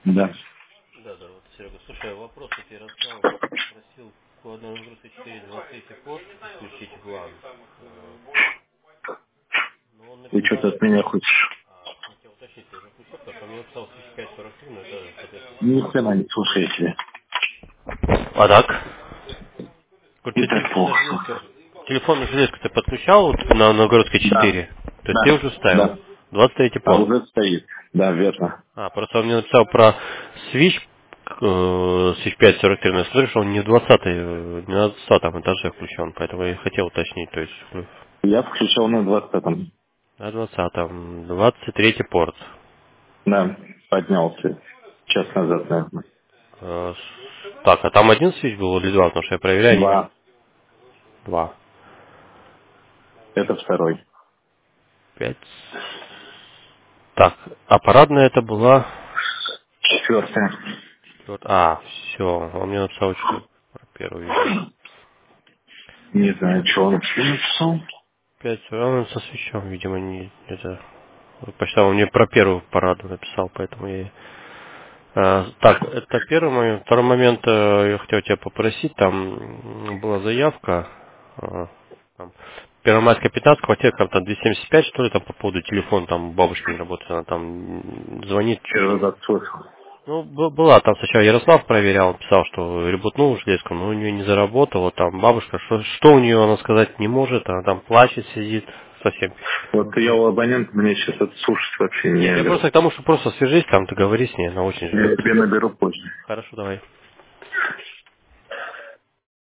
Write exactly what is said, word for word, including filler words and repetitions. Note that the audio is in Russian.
Да. Да, да, вот, Серега, слушай, вопрос я тебе рассказал, просил по одному нагрузке четыре двадцать третий порт включить в лан. Э, Но он И что написал, ты от меня хочешь? а, хотел уточнить, ты уже включил, потому что он мне написал свич пять сорок три, но это, соответственно, Ни сигнал. хрена не слушай тебя. А так? И Короче, так телефонная плохо. железка, телефонную железку ты подключал вот на Новгородской Да. четыре? То есть ты Да. уже ставил? Да. двадцать третий А порт. уже стоит. Да, верно. А, просто он мне написал про Switch, э, Switch пять сорок три, но я смотрю, что он не в двадцатом, не на двадцатом этаже включен, поэтому я и хотел уточнить, то есть э, Я включил на двадцатом. на двадцатом, двадцать третий порт. Да, поднялся. Час назад, наверное. Э, с- Так, а там один Switch был или два, потому что я проверяю, они не... Два. Два. Это второй. Пять. Так, а парадная это была... Четвертая. Вот, а, все, он мне написал что про первую, видимо. Не знаю, что он написал. Пять, он со свечом, видимо, не это. Почитал, он мне про первую параду написал, поэтому я. и- А, так, это первый момент. Второй момент, э, я хотел тебя попросить, там м, была заявка. а, там, Первомайская пятнадцать, квартира там двести семьдесят пять, что ли, там по поводу телефона, там бабушки не работает, она там м, звонит. Первый раз слышал. Ну, б- была там сначала Ярослав проверял, писал, что ребутнул железку, но у нее не заработало, там бабушка, что, что у нее она сказать не может, она там плачет, сидит, совсем. Вот я у абонента, мне сейчас это слушать вообще не Нет, я беру. просто к тому, что просто свяжись, там договорись с ней, она очень Я ждет. тебе наберу позже. Хорошо, давай.